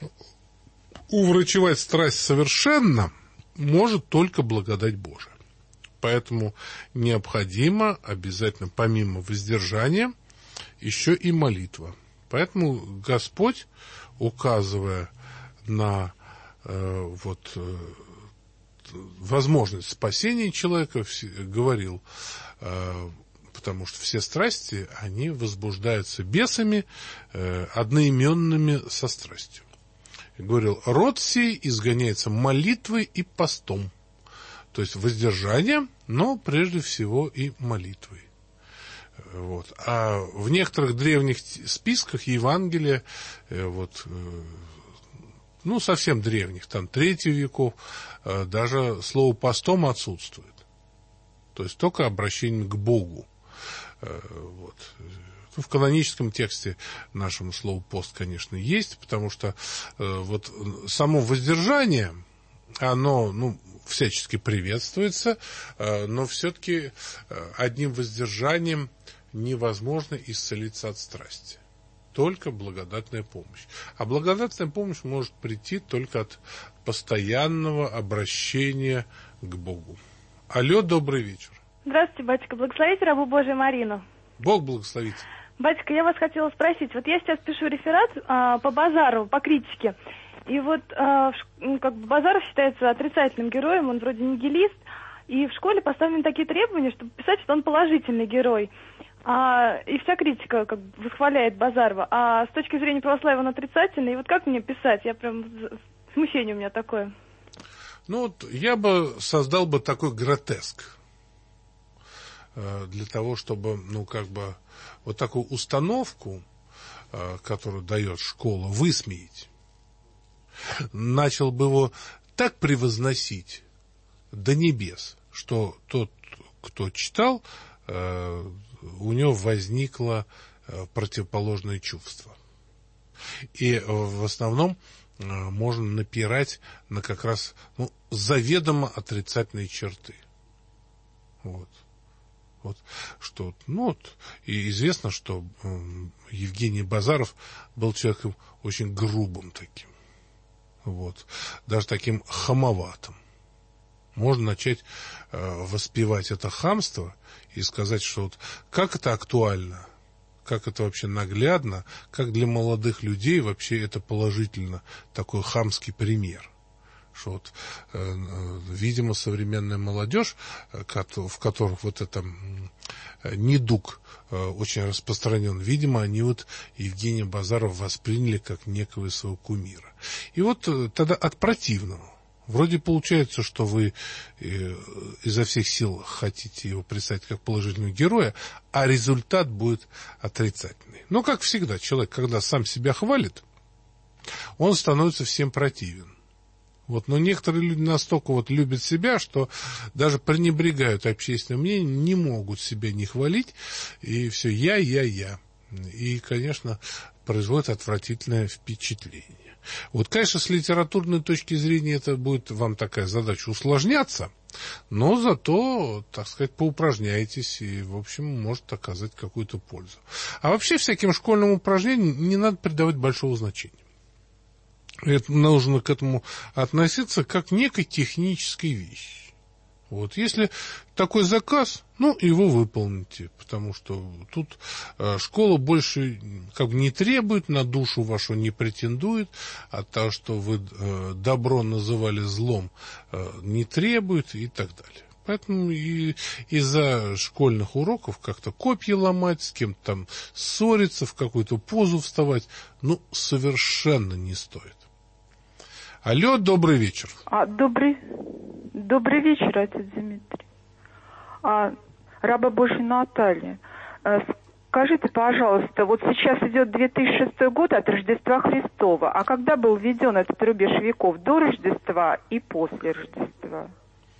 уврачевать страсть совершенно может только благодать Божия. Поэтому необходимо обязательно, помимо воздержания, еще и молитва. Поэтому Господь, указывая на э, вот, э, возможность спасения человека, говорил, э, потому что все страсти, они возбуждаются бесами, э, одноименными со страстью. И говорил, род сей изгоняется молитвой и постом. То есть воздержанием, но прежде всего и молитвой. Вот. А в некоторых древних списках Евангелия, вот, ну, совсем древних, там, третьих веков, даже слово «постом» отсутствует. То есть только обращение к Богу. Вот. В каноническом тексте нашему слову «пост», конечно, есть, потому что вот само воздержание, оно, ну, всячески приветствуется, но все-таки одним воздержанием невозможно исцелиться от страсти. Только благодатная помощь. А благодатная помощь может прийти только от постоянного обращения к Богу. Алло, добрый вечер. Здравствуйте, батюшка. Благословите рабу Божию Марину. Бог благословит. Батюшка, я вас хотела спросить. Вот я сейчас пишу реферат а, по Базарову, по критике. И вот а, ну, как бы Базаров считается отрицательным героем, он вроде нигилист. И в школе поставлены такие требования, чтобы писать, что он положительный герой. А, и вся критика как бы восхваляет Базарова. А с точки зрения православия он отрицательный. И вот как мне писать? Я прям... Смущение у меня такое. Ну, вот я бы создал бы такой гротеск. Для того, чтобы, ну, как бы, вот такую установку, которую дает школа, высмеять. Начал бы его так превозносить до небес, что тот, кто читал, у него возникло противоположное чувство. И в основном можно напирать на как раз, ну, заведомо отрицательные черты. Вот. Вот, что, ну, вот, и известно, что э, Евгений Базаров был человеком очень грубым таким. Вот, даже таким хамоватым. Можно начать э, воспевать это хамство и сказать, что вот как это актуально, как это вообще наглядно, как для молодых людей вообще это положительно, такой хамский пример. Что вот, э, видимо, современная молодежь, в которых вот это э, недуг э, очень распространен, видимо, они вот Евгения Базарова восприняли как некого своего кумира. И вот э, тогда от противного. Вроде получается, что вы э, изо всех сил хотите его представить как положительного героя, а результат будет отрицательный. Но, как всегда, человек, когда сам себя хвалит, он становится всем противен. Вот, но некоторые люди настолько вот любят себя, что даже пренебрегают общественным мнением, не могут себя не хвалить, и все я, я, я. И, конечно, производит отвратительное впечатление. Вот, конечно, с литературной точки зрения это будет вам такая задача усложняться, но зато, так сказать, поупражняетесь и, в общем, может оказать какую-то пользу. А вообще всяким школьным упражнениям не надо придавать большого значения. Это, нужно к этому относиться как к некой технической вещи. Вот, если такой заказ, ну, его выполните, потому что тут э, школа больше как бы не требует, на душу вашу не претендует, а то, что вы э, добро называли злом, э, не требует и так далее. Поэтому и из-за школьных уроков как-то копья ломать, с кем-то там ссориться, в какую-то позу вставать, ну, совершенно не стоит. Алло, добрый вечер. А, добрый, Добрый вечер, отец Дмитрий. А, раба Божья Наталья, а, скажите, пожалуйста, вот сейчас идет две тысячи шестой год от Рождества Христова, а когда был введен этот рубеж веков, до Рождества и после Рождества?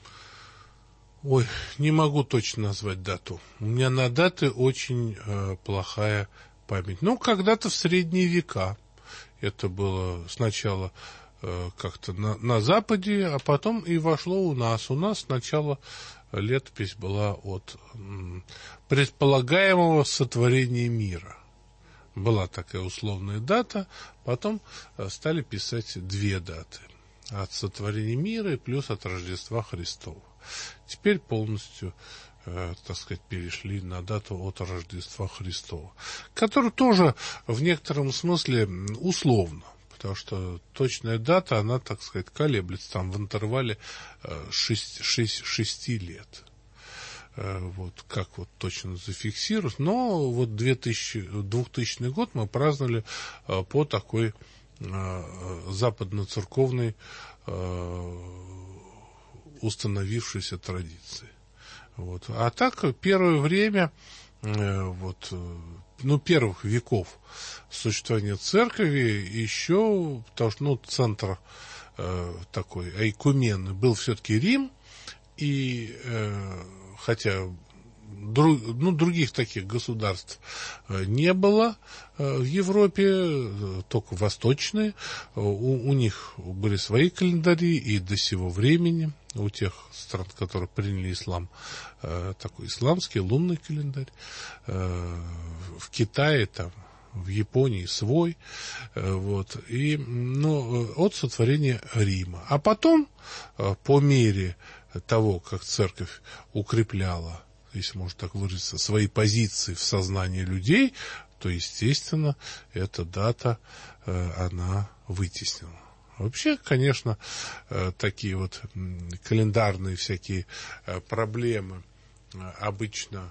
Ой, не могу точно назвать дату. У меня на даты очень э, плохая память. Ну, когда-то в средние века. Это было сначала э, как-то на, на Западе, а потом и вошло у нас. У нас сначала летопись была от м, предполагаемого сотворения мира. Была такая условная дата, потом э, стали писать две даты. От сотворения мира и плюс от Рождества Христова. Теперь полностью, э, так сказать, перешли на дату от Рождества Христова, которая тоже в некотором смысле условна, потому что точная дата, она, так сказать, колеблется там в интервале э, шести лет. Э, вот как вот точно зафиксировать. Но вот двухтысячный год мы праздновали э, по такой э, западно-церковной э, установившейся традиции. Вот. А так, первое время, э, вот, ну, первых веков существования церкви еще, потому что, ну, центр э, такой айкумены был все-таки Рим, и э, хотя друг, ну, других таких государств не было в Европе, только восточные. У, у них были свои календари, и до сего времени у тех стран, которые приняли ислам, такой исламский лунный календарь. В Китае, там, в Японии свой. Вот, и, ну, от сотворения Рима. А потом, по мере того, как церковь укрепляла, если можно так выразиться, свои позиции в сознании людей, то, естественно, эта дата, она вытеснена. Вообще, конечно, такие вот календарные всякие проблемы обычно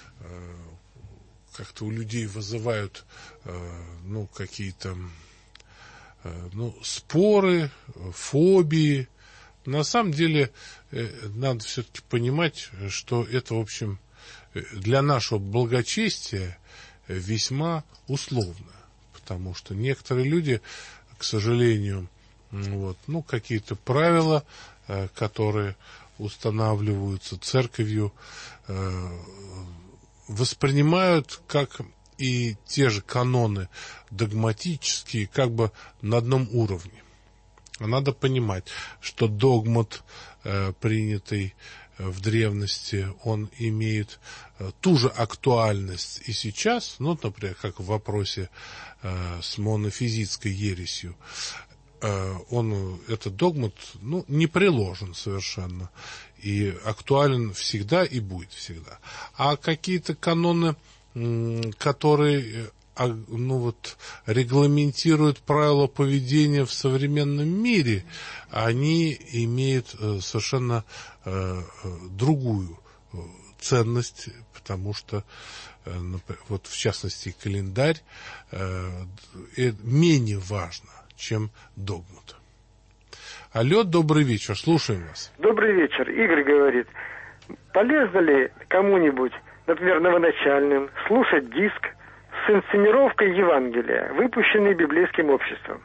как-то у людей вызывают, ну, какие-то, ну, споры, фобии. На самом деле, надо все-таки понимать, что это, в общем, для нашего благочестия весьма условно. Потому что некоторые люди, к сожалению, вот, ну, какие-то правила, которые устанавливаются церковью, воспринимают как и те же каноны догматические, как бы на одном уровне. Надо понимать, что догмат, э, принятый в древности, он имеет э, ту же актуальность и сейчас, ну, например, как в вопросе э, с монофизитской ересью. Э, он, этот догмат, ну, не приложен совершенно, и актуален всегда и будет всегда. А какие-то каноны, м, которые... А, ну вот, регламентируют правила поведения в современном мире, они имеют э, совершенно э, другую э, ценность, потому что, э, вот в частности, календарь э, э, менее важно, чем догмат. Алло, добрый вечер, слушаем вас. Добрый вечер, Игорь говорит. Полезно ли кому-нибудь, например, новоначальным, слушать диск с инсценировкой Евангелия, выпущенной библейским обществом?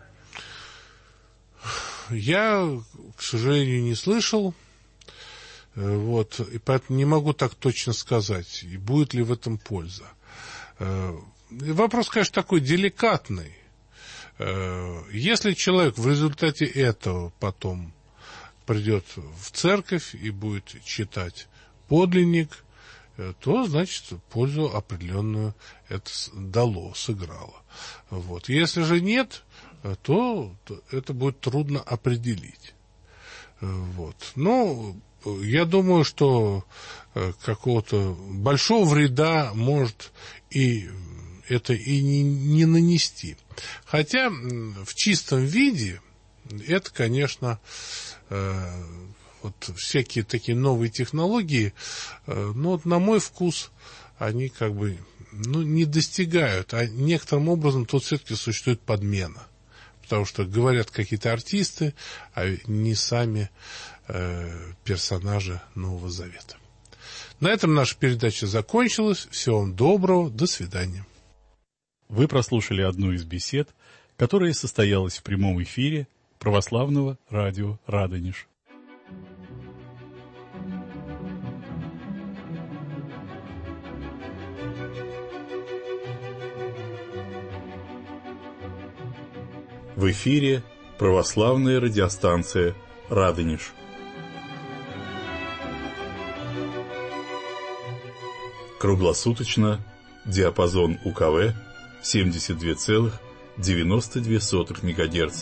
Я, к сожалению, не слышал, вот, и поэтому не могу так точно сказать, и будет ли в этом польза. Вопрос, конечно, такой деликатный. Если человек в результате этого потом придет в церковь и будет читать подлинник, то, значит, пользу определенную это дало, сыграло. Вот. Если же нет, то, то это будет трудно определить. Вот. Но я думаю, что какого-то большого вреда может и это и не, не нанести. Хотя в чистом виде это, конечно, вот всякие такие новые технологии, ну, вот на мой вкус, они как бы, ну, не достигают, а некоторым образом тут все-таки существует подмена. потому что говорят какие-то артисты, а не сами э, персонажи Нового Завета. На этом наша передача закончилась. Всего вам доброго. До свидания. Вы прослушали одну из бесед, которая состоялась в прямом эфире православного радио «Радонеж». В эфире православная радиостанция «Радонеж». Круглосуточно диапазон УКВ семьдесят два целых девяносто две сотых мегагерц.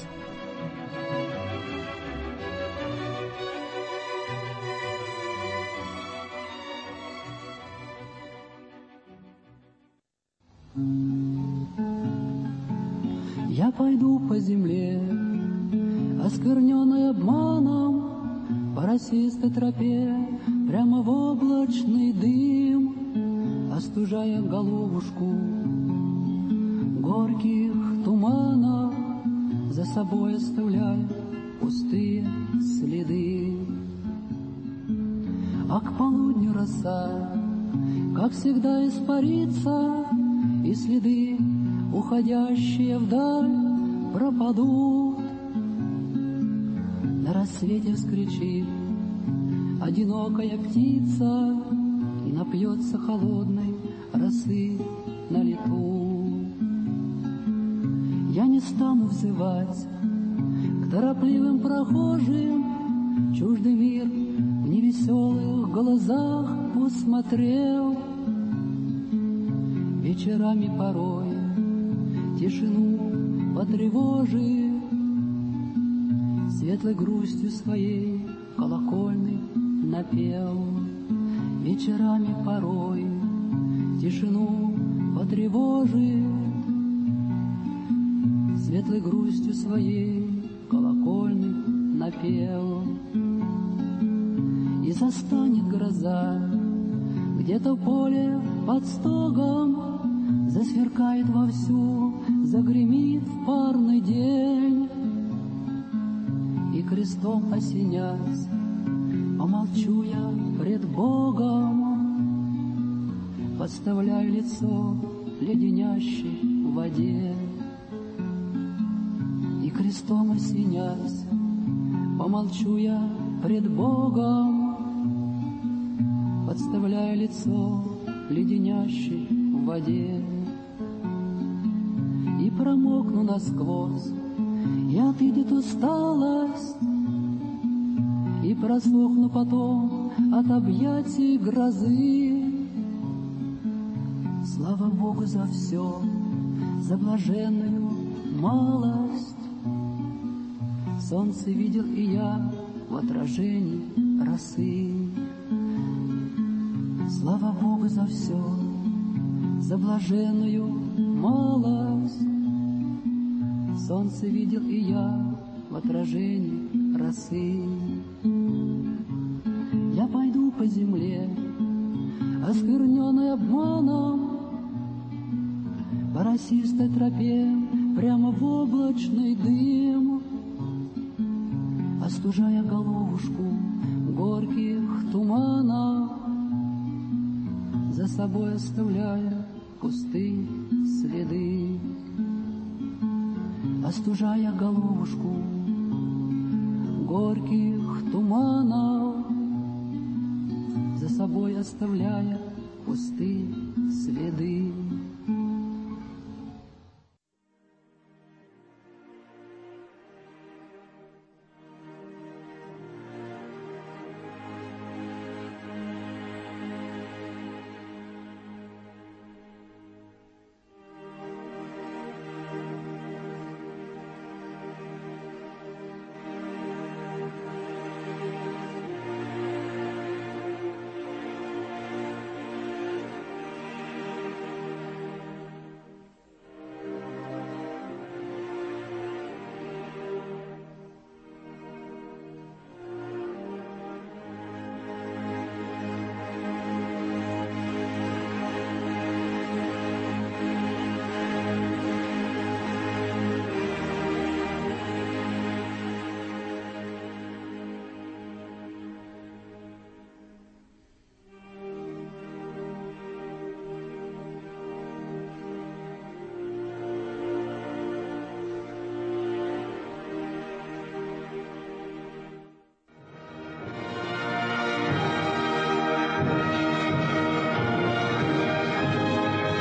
Я пойду по земле, оскверненной обманом, по росистой тропе, прямо в облачный дым, остужая головушку горьких туманов, за собой оставляя пустые следы. А к полудню роса, как всегда, испарится, и следы, уходящие вдаль, пропадут. На рассвете вскричит одинокая птица и напьется холодной росы на лету. Я не стану взывать к торопливым прохожим, чуждый мир в невеселых глазах усмотрел. Вечерами порой тишину потревожив, светлой грустью своей колокольный напел. Вечерами порой тишину потревожив, светлой грустью своей колокольный напел. И застанет гроза где-то в поле под стогом, засверкает вовсю, загремит в парный день. И крестом осенясь, помолчу я пред Богом, подставляю лицо леденящей в воде. И крестом осенясь, помолчу я пред Богом, подставляю лицо леденящей в воде. И промокну насквозь, и отыдет усталость, и просохну потом от объятий грозы. Слава Богу за все, за блаженную малость. Солнце видел и я в отражении росы. Слава Богу за все, за блаженную малость. Солнце видел и я в отражении росы. Я пойду по земле, оскверненной обманом, по росистой тропе, прямо в облачный дым, остужая головушку горьких туманов, за собой оставляя пустые следы. Остужая головушку горьких туманов, за собой оставляя пустые следы.